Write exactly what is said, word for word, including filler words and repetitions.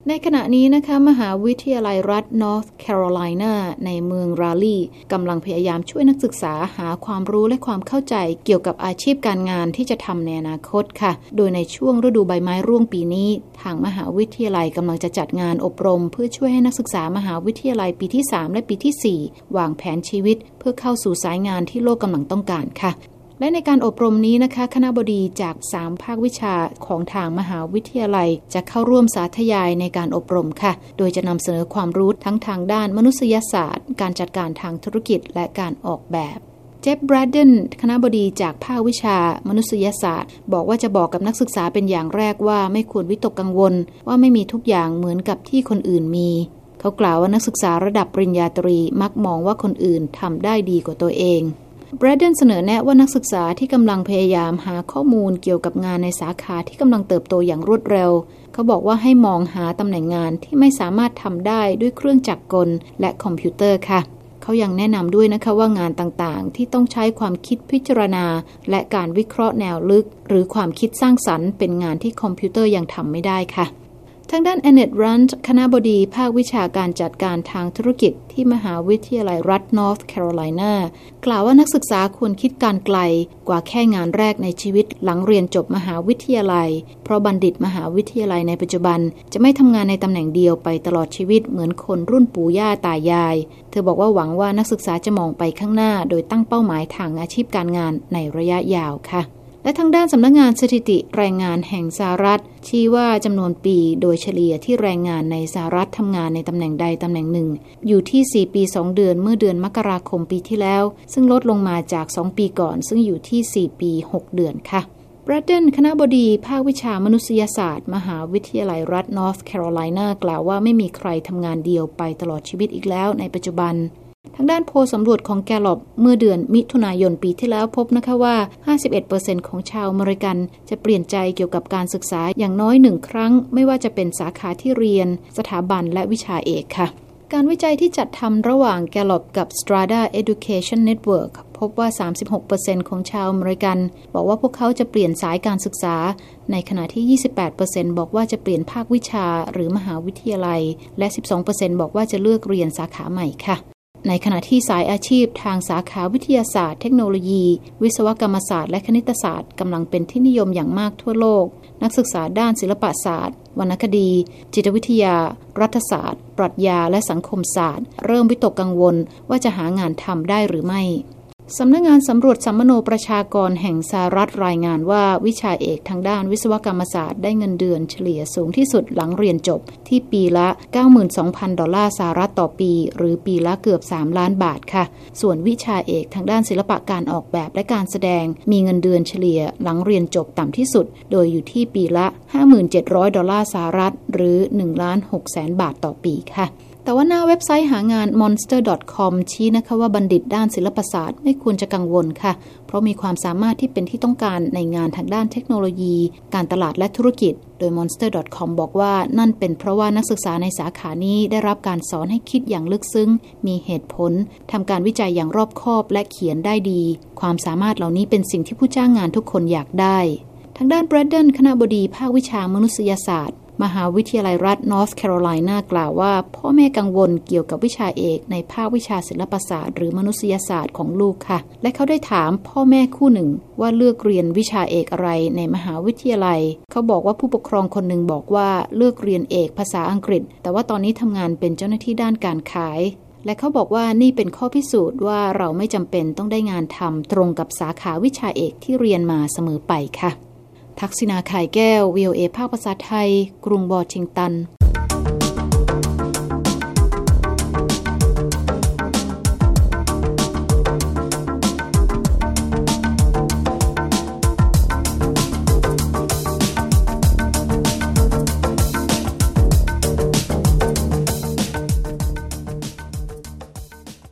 ในขณะนี้นะคะมหาวิทยาลัยรัฐ North Carolina ในเมืองราลีกำลังพยายามช่วยนักศึกษาหาความรู้และความเข้าใจเกี่ยวกับอาชีพการงานที่จะทำในอนาคตค่ะโดยในช่วงฤดูใบไม้ร่วงปีนี้ทางมหาวิทยาลัยกำลังจะจัดงานอบรมเพื่อช่วยให้นักศึกษามหาวิทยาลัยปีที่สามและปีที่สี่วางแผนชีวิตเพื่อเข้าสู่สายงานที่โลกกำลังต้องการค่ะและในการอบรมนี้นะคะคณบดีจากสามภาควิชาของทางมหาวิทยาลัยจะเข้าร่วมสาธยายในการอบรมค่ะโดยจะนำเสนอความรู้ทั้งทางด้านมนุษยศาสตร์การจัดการทางธุรกิจและการออกแบบเจฟ แบรดเดนคณบดีจากภาควิชามนุษยศาสตร์บอกว่าจะบอกกับนักศึกษาเป็นอย่างแรกว่าไม่ควรวิตกกังวลว่าไม่มีทุกอย่างเหมือนกับที่คนอื่นมีเขากล่าวว่านักศึกษาระดับปริญญาตรีมักมองว่าคนอื่นทำได้ดีกว่าตัวเองแบรดเดนเสนอแนะว่านักศึกษาที่กำลังพยายามหาข้อมูลเกี่ยวกับงานในสาขาที่กำลังเติบโตอย่างรวดเร็วเขาบอกว่าให้มองหาตำแหน่งงานที่ไม่สามารถทำได้ด้วยเครื่องจักรกลและคอมพิวเตอร์ค่ะเขายังแนะนำด้วยนะคะว่างานต่างๆที่ต้องใช้ความคิดพิจารณาและการวิเคราะห์แนวลึกหรือความคิดสร้างสรรค์เป็นงานที่คอมพิวเตอร์ยังทำไม่ได้ค่ะทางด้านแอนเนต รันท์คณบดีภาควิชาการจัดการทางธุรกิจที่มหาวิทยาลัยรัฐ North Carolina กล่าวว่านักศึกษาควรคิดการไกลกว่าแค่งานแรกในชีวิตหลังเรียนจบมหาวิทยาลัยเพราะบัณฑิตมหาวิทยาลัยในปัจจุบันจะไม่ทำงานในตำแหน่งเดียวไปตลอดชีวิตเหมือนคนรุ่นปู่ย่าตายายเธอบอกว่าหวังว่านักศึกษาจะมองไปข้างหน้าโดยตั้งเป้าหมายทางอาชีพการงานในระยะยาวค่ะและทางด้านสำนักงานสถิติแรงงานแห่งสหรัฐชี้ว่าจำนวนปีโดยเฉลี่ยที่แรงงานในสหรัฐทำงานในตำแหน่งใดตำแหน่งหนึ่งอยู่ที่สี่ปีสองเดือนเมื่อเดือนมกราคมปีที่แล้วซึ่งลดลงมาจากสองปีก่อนซึ่งอยู่ที่สี่ปีหกเดือนค่ะแบรดเดนคณบดีภาควิชามนุษยศาสตร์มหาวิทยาลัยรัฐ North Carolina กล่าวว่าไม่มีใครทำงานเดียวไปตลอดชีวิตอีกแล้วในปัจจุบันทางด้านโพลสำรวจของแกลลอปเมื่อเดือนมิถุนายนปีที่แล้วพบนะคะว่า ห้าสิบเอ็ดเปอร์เซ็นต์ ของชาวอเมริกันจะเปลี่ยนใจเกี่ยวกับการศึกษาอย่างน้อยหนึ่งครั้งไม่ว่าจะเป็นสาขาที่เรียนสถาบันและวิชาเอกค่ะการวิจัยที่จัดทำระหว่างแกลลอปกับ Strada Education Network พบว่า สามสิบหกเปอร์เซ็นต์ ของชาวอเมริกันบอกว่าพวกเขาจะเปลี่ยนสายการศึกษาในขณะที่ ยี่สิบแปดเปอร์เซ็นต์ บอกว่าจะเปลี่ยนภาควิชาหรือมหาวิทยาลัยและ สิบสองเปอร์เซ็นต์ บอกว่าจะเลือกเรียนสาขาใหม่ค่ะในขณะที่สายอาชีพทางสาขาวิทยาศาสตร์เทคโนโลยีวิศวกรรมศาสตร์และคณิตศาสตร์กำลังเป็นที่นิยมอย่างมากทั่วโลกนักศึกษาด้านศิลปศาสตร์วรรณคดีจิตวิทยารัฐศาสตร์ปรัชญาและสังคมศาสตร์เริ่มวิตกกังวลว่าจะหางานทำได้หรือไม่สำนักงานสำรวจสัมมโนประชากรแห่งสหรัฐรายงานว่าวิชาเอกทางด้านวิศวกรรมศาสตร์ได้เงินเดือนเฉลี่ยสูงที่สุดหลังเรียนจบที่ปีละ เก้าหมื่นสองพัน ดอลลาร์สหรัฐต่อปีหรือปีละเกือบสามล้านบาทค่ะส่วนวิชาเอกทางด้านศิลปะการออกแบบและการแสดงมีเงินเดือนเฉลี่ยหลังเรียนจบต่ำที่สุดโดยอยู่ที่ปีละ ห้าพันเจ็ดร้อย ดอลลาร์สหรัฐหรือ หนึ่งล้านหกแสน บาทต่อปีค่ะแต่ว่าหน้าเว็บไซต์หางาน มอนสเตอร์ ดอท คอม ชี้นะคะว่าบัณฑิตด้านศิลปศาสตร์ไม่ควรจะกังวลค่ะเพราะมีความสามารถที่เป็นที่ต้องการในงานทางด้านเทคโนโลยีการตลาดและธุรกิจโดย มอนสเตอร์ ดอท คอม บอกว่านั่นเป็นเพราะว่านักศึกษาในสาขานี้ได้รับการสอนให้คิดอย่างลึกซึ้งมีเหตุผลทำการวิจัยอย่างรอบคอบและเขียนได้ดีความสามารถเหล่านี้เป็นสิ่งที่ผู้จ้างงานทุกคนอยากได้ทางด้านแบรดเดนคณบดีภาควิชามนุษยศาสตร์มหาวิทยาลัยรัฐ North Carolina กล่าวว่าพ่อแม่กังวลเกี่ยวกับวิชาเอกในภาควิชาศิลปศาสตร์หรือมนุษยศาสตร์ของลูกค่ะและเขาได้ถามพ่อแม่คู่หนึ่งว่าเลือกเรียนวิชาเอกอะไรในมหาวิทยาลัยเขาบอกว่าผู้ปกครองคนหนึ่งบอกว่าเลือกเรียนเอกภาษาอังกฤษแต่ว่าตอนนี้ทำงานเป็นเจ้าหน้าที่ด้านการขายและเขาบอกว่านี่เป็นข้อพิสูจน์ว่าเราไม่จำเป็นต้องได้งานทำตรงกับสาขาวิชาเอกที่เรียนมาเสมอไปค่ะทักษิณา ข่ายแก้ว วี โอ เอ ภาคภาษาไทยกรุงวอชิงตัน